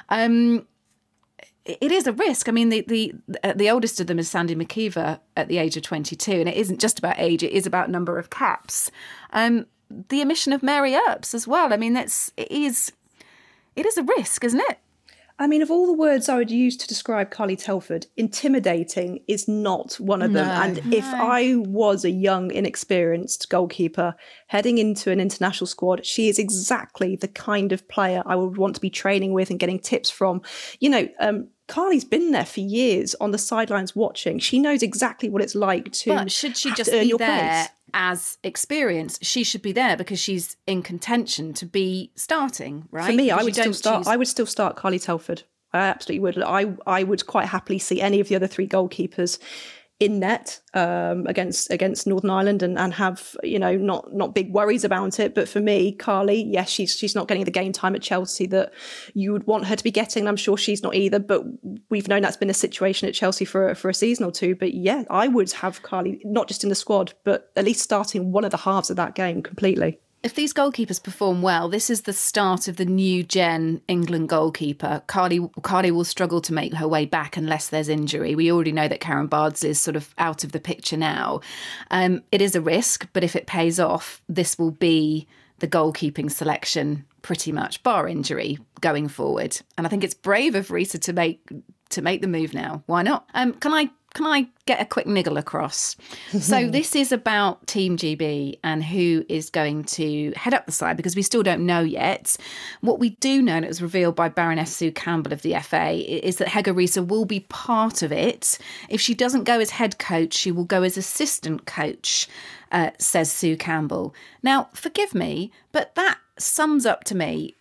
It is a risk. I mean, the oldest of them is Sandy McKeever at the age of 22, and it isn't just about age, it is about number of caps. The omission of Mary Earps as well. I mean, it is a risk, isn't it? I mean, of all the words I would use to describe Carly Telford, intimidating is not one of them. If I was a young, inexperienced goalkeeper heading into an international squad, she is exactly the kind of player I would want to be training with and getting tips from. You know, Carly's been there for years on the sidelines watching. She knows exactly what it's like to. But should she just be there as experienced? She should be there because she's in contention to be starting, right? For me, I would still start Carly Telford. I absolutely would. I would quite happily see any of the other 3 goalkeepers in net against Northern Ireland and have, you know, not big worries about it. But for me, Carly, yes, she's not getting the game time at Chelsea that you would want her to be getting. I'm sure she's not either, but we've known that's been a situation at Chelsea for a season or 2. But yeah, I would have Carly not just in the squad, but at least starting one of the halves of that game completely. If these goalkeepers perform well, this is the start of the new gen England goalkeeper. Carly will struggle to make her way back unless there's injury. We already know that Karen Bardsley is sort of out of the picture now. It is a risk, but if it pays off, this will be the goalkeeping selection pretty much, bar injury, going forward. And I think it's brave of Riise to make the move now. Why not? Can I get a quick niggle across? So this is about Team GB and who is going to head up the side, because we still don't know yet. What we do know, and it was revealed by Baroness Sue Campbell of the FA, is that Hege Riise will be part of it. If she doesn't go as head coach, she will go as assistant coach, says Sue Campbell. Now, forgive me, but that sums up to me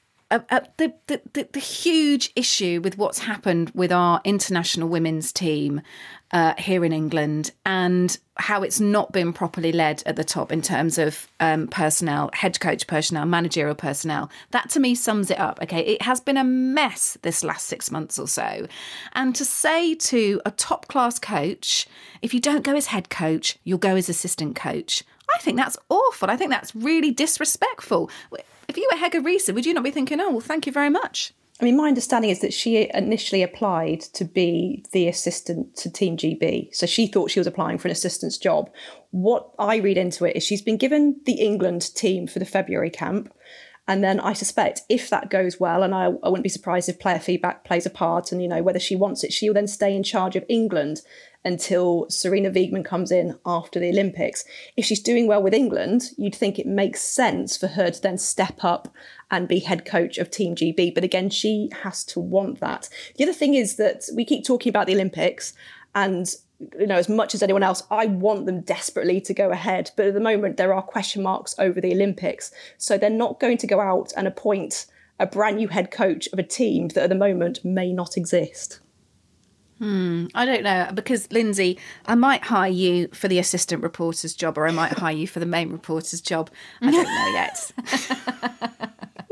the huge issue with what's happened with our international women's team here in England, and how it's not been properly led at the top in terms of personnel, head coach personnel, managerial personnel. That to me sums it up. Okay, it has been a mess this last 6 months or so. And to say to a top class coach, if you don't go as head coach, you'll go as assistant coach, I think that's awful. I think that's really disrespectful. If you were Hege Riise, would you not be thinking, oh, well, thank you very much? I mean, my understanding is that she initially applied to be the assistant to Team GB. So she thought she was applying for an assistant's job. What I read into it is she's been given the England team for the February camp. And then I suspect if that goes well, and I wouldn't be surprised if player feedback plays a part, and, you know, whether she wants it, she'll then stay in charge of England until Sarina Wiegman comes in after the Olympics. If she's doing well with England, you'd think it makes sense for her to then step up and be head coach of Team GB. But again, she has to want that. The other thing is that we keep talking about the Olympics, and, you know, as much as anyone else, I want them desperately to go ahead. But at the moment, there are question marks over the Olympics. So they're not going to go out and appoint a brand new head coach of a team that at the moment may not exist. I don't know, because Lindsay, I might hire you for the assistant reporter's job, or I might hire you for the main reporter's job. I don't know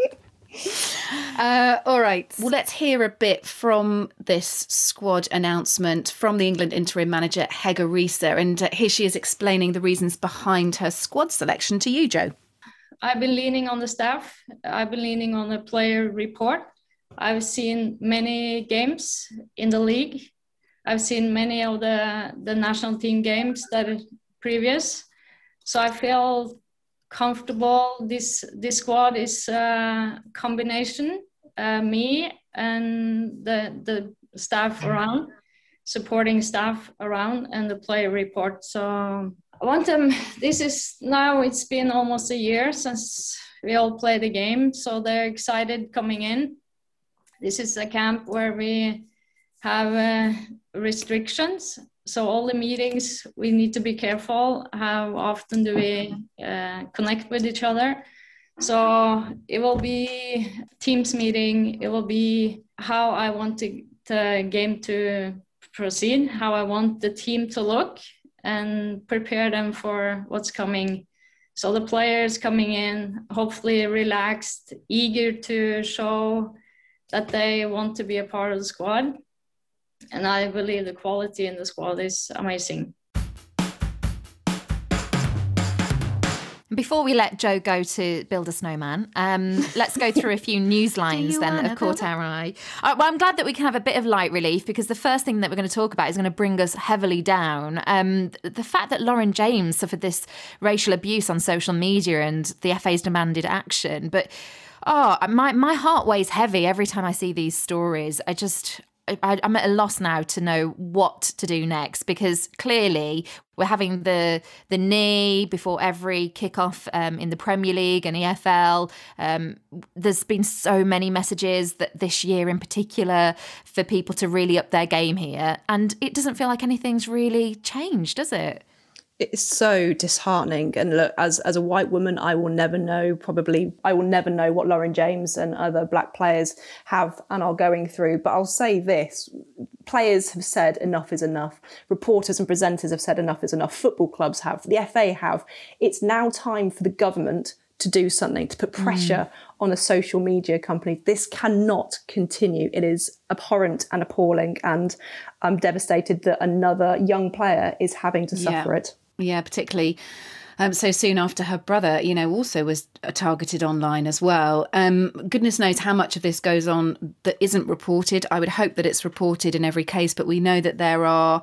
yet. All right. Well, let's hear a bit from this squad announcement from the England interim manager, Hege Riise. And here she is explaining the reasons behind her squad selection to you, Joe. I've been leaning on the staff. I've been leaning on the player report. I've seen many games in the league. I've seen many of the national team games that are previous. So I feel comfortable. This squad is a combination, me and the staff around, supporting staff around, and the player report. So I want them, it's been almost a year since we all played the game. So they're excited coming in. This is a camp where we have restrictions. So all the meetings, we need to be careful. How often do we connect with each other? So it will be Teams meeting. It will be how I want the game to proceed, how I want the team to look, and prepare them for what's coming. So the players coming in, hopefully relaxed, eager to show that they want to be a part of the squad. And I believe the quality in the squad is amazing. Before we let Joe go to build a snowman, let's go through a few news lines then of Quartaro. Well, I'm glad that we can have a bit of light relief, because the first thing that we're going to talk about is going to bring us heavily down. The fact that Lauren James suffered this racial abuse on social media and the FA's demanded action. But, my heart weighs heavy every time I see these stories. I'm at a loss now to know what to do next, because clearly we're having the knee before every kickoff in the Premier League and EFL. There's been so many messages that this year in particular for people to really up their game here, and it doesn't feel like anything's really changed, does it? It's so disheartening. And look, as a white woman, I will never know what Lauren James and other black players have and are going through. But I'll say this, players have said enough is enough. Reporters and presenters have said enough is enough. Football clubs have, the FA have. It's now time for the government to do something, to put pressure on a social media company. This cannot continue. It is abhorrent and appalling. And I'm devastated that another young player is having to suffer it. Yeah, particularly so soon after her brother, also was targeted online as well. Goodness knows how much of this goes on that isn't reported. I would hope that it's reported in every case, but we know that there are,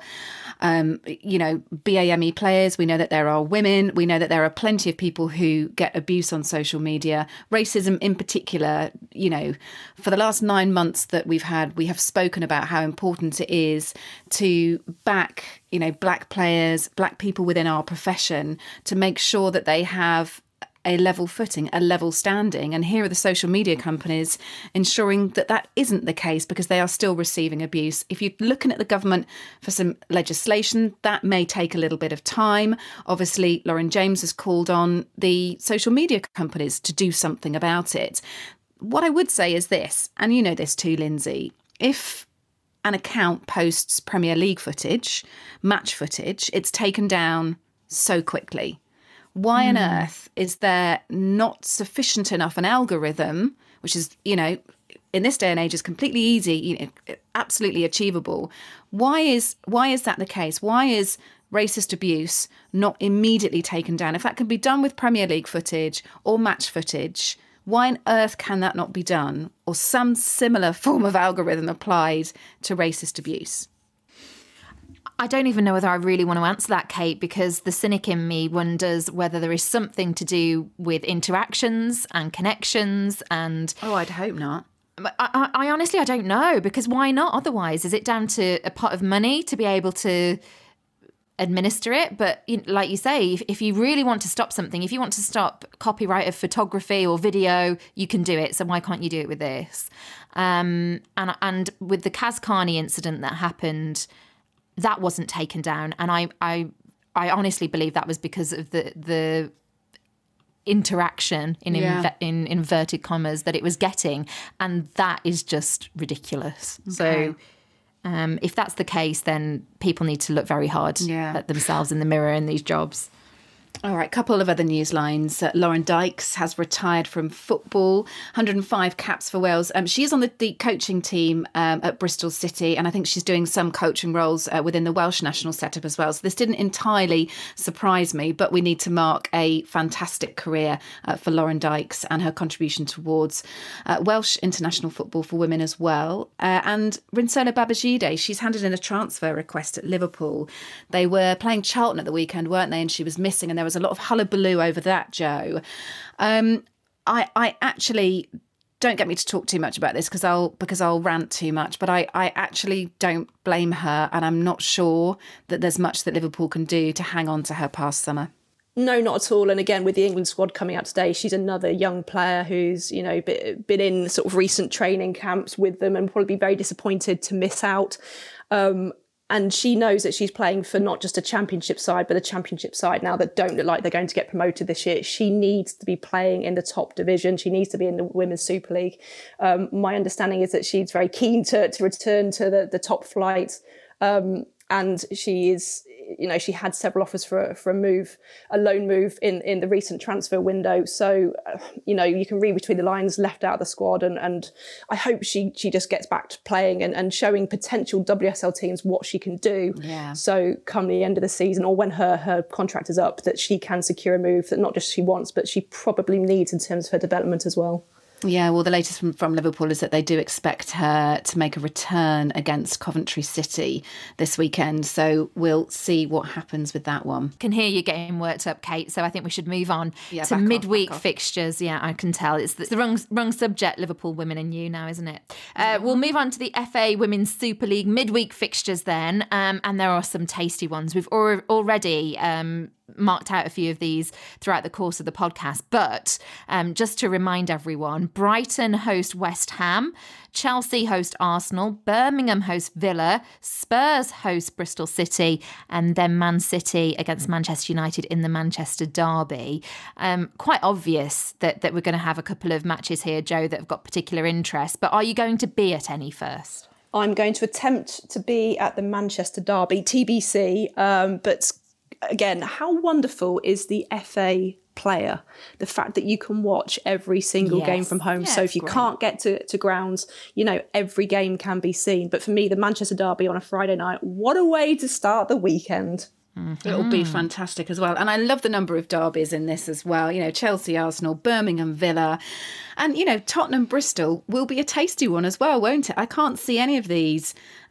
BAME players. We know that there are women. We know that there are plenty of people who get abuse on social media. Racism in particular, for the last 9 months that we have spoken about how important it is to back black players, black people within our profession, to make sure that they have a level footing, a level standing. And here are the social media companies ensuring that that isn't the case, because they are still receiving abuse. If you're looking at the government for some legislation, that may take a little bit of time. Obviously, Lauren James has called on the social media companies to do something about it. What I would say is this, and you know this too, Lindsay, if an account posts Premier League footage, match footage, it's taken down so quickly. Why on earth is there not sufficient enough an algorithm, which is, in this day and age is completely easy, absolutely achievable. Why is that the case? Why is racist abuse not immediately taken down? If that can be done with Premier League footage or match footage, why on earth can that not be done, or some similar form of algorithm applied to racist abuse? I don't even know whether I really want to answer that, Kate, because the cynic in me wonders whether there is something to do with interactions and connections and... Oh, I'd hope not. I honestly, I don't know, because why not otherwise? Is it down to a pot of money to be able to administer it? But like you say, if you really want to stop something, if you want to stop copyright of photography or video, you can do it. So why can't you do it with this? And with the Kaz Carney incident that happened, that wasn't taken down, and I honestly believe that was because of the interaction in inverted commas that it was getting, and that is just ridiculous. Okay. So if that's the case, then people need to look very hard at themselves in the mirror in these jobs. All right, couple of other news lines. Lauren Dykes has retired from football, 105 caps for Wales. She is on the coaching team at Bristol City, and I think she's doing some coaching roles within the Welsh national setup as well. So this didn't entirely surprise me, but we need to mark a fantastic career for Lauren Dykes and her contribution towards Welsh international football for women as well. And Rinsola Babajide, she's handed in a transfer request at Liverpool. They were playing Charlton at the weekend, weren't they? And she was missing, and there was a lot of hullabaloo over that, Joe. I actually, don't get me to talk too much about this because I'll rant too much, but I actually don't blame her, and I'm not sure that there's much that Liverpool can do to hang on to her past summer. No, not at all. And again, with the England squad coming out today, she's another young player who's, been in sort of recent training camps with them and probably be very disappointed to miss out. And she knows that she's playing for not just a championship side, but a championship side now that don't look like they're going to get promoted this year. She needs to be playing in the top division. She needs to be in the Women's Super League. My understanding is that she's very keen to return to the top flight. And she is, she had several offers for a loan move in the recent transfer window. So, you can read between the lines, left out of the squad. And I hope she just gets back to playing and showing potential WSL teams what she can do. Yeah. So come the end of the season, or when her contract is up, that she can secure a move that not just she wants, but she probably needs in terms of her development as well. Yeah, well, the latest from Liverpool is that they do expect her to make a return against Coventry City this weekend. So we'll see what happens with that one. Can hear you getting worked up, Kate. So I think we should move on to back midweek off. fixtures. Yeah, I can tell. It's the wrong subject, Liverpool women and you now, isn't it? We'll move on to the FA Women's Super League midweek fixtures then. And there are some tasty ones. We've already marked out a few of these throughout the course of the podcast. But just to remind everyone, Brighton host West Ham, Chelsea host Arsenal, Birmingham host Villa, Spurs host Bristol City, and then Man City against Manchester United in the Manchester Derby. Quite obvious that we're going to have a couple of matches here, Jo, that have got particular interest. But are you going to be at any first? I'm going to attempt to be at the Manchester Derby, TBC, but again, how wonderful is the FA player? The fact that you can watch every single game from home. Yeah, so if you can't get to grounds, every game can be seen. But for me, the Manchester Derby on a Friday night, what a way to start the weekend. Mm-hmm. It'll be fantastic as well. And I love the number of derbies in this as well. Chelsea, Arsenal, Birmingham, Villa. And, Tottenham, Bristol will be a tasty one as well, won't it? I can't see any of these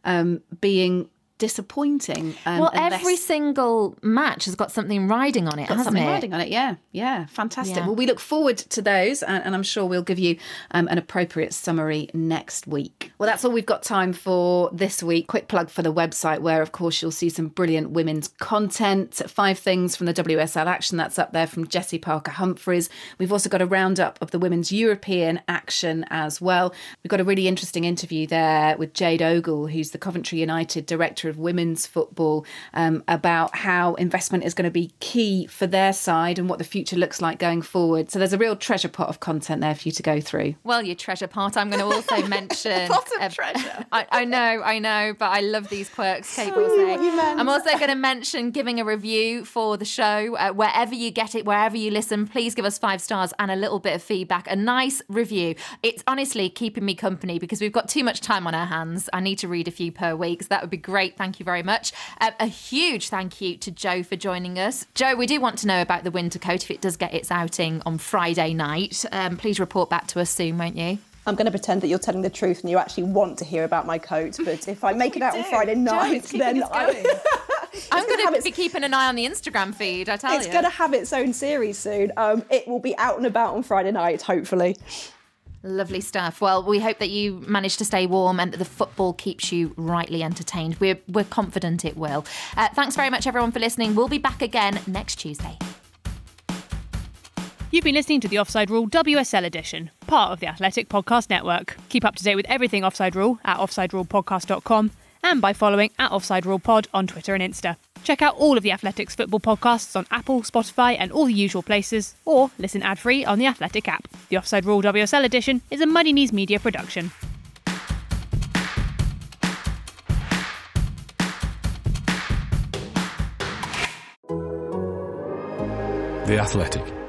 being disappointing. Well, every single match has got something riding on it, hasn't it? Riding on it, yeah. Fantastic. Yeah. Well, we look forward to those, and I'm sure we'll give you an appropriate summary next week. Well, that's all we've got time for this week. Quick plug for the website, where, of course, you'll see some brilliant women's content. 5 things from the WSL action that's up there from Jessie Parker-Humphries. We've also got a roundup of the women's European action as well. We've got a really interesting interview there with Jade Ogle, who's the Coventry United director of women's football, about how investment is going to be key for their side and what the future looks like going forward. So there's a real treasure pot of content there for you to go through. Well, your treasure pot, I'm going to also mention... Pot of treasure. I know, but I love these quirks, Kate will say. I'm also going to mention giving a review for the show. Wherever you get it, wherever you listen, please give us 5 stars and a little bit of feedback. A nice review. It's honestly keeping me company because we've got too much time on our hands. I need to read a few per week, so that would be great. Thank you very much. A huge thank you to Jo for joining us. Jo, we do want to know about the winter coat if it does get its outing on Friday night. Please report back to us soon, won't you? I'm going to pretend that you're telling the truth and you actually want to hear about my coat. But if I make it out on Friday night, then I'm going to be keeping an eye on the Instagram feed, I tell you. It's going to have its own series soon. It will be out and about on Friday night, hopefully. Lovely stuff. Well, we hope that you manage to stay warm and that the football keeps you rightly entertained. We're confident it will. Thanks very much, everyone, for listening. We'll be back again next Tuesday. You've been listening to the Offside Rule WSL edition, part of the Athletic Podcast Network. Keep up to date with everything Offside Rule at offsiderulepodcast.com and by following at Offside Rule Pod on Twitter and Insta. Check out all of the Athletics football podcasts on Apple, Spotify and all the usual places, or listen ad-free on the Athletic app. The Offside Rule WSL edition is a Muddy Knees Media production. The Athletic.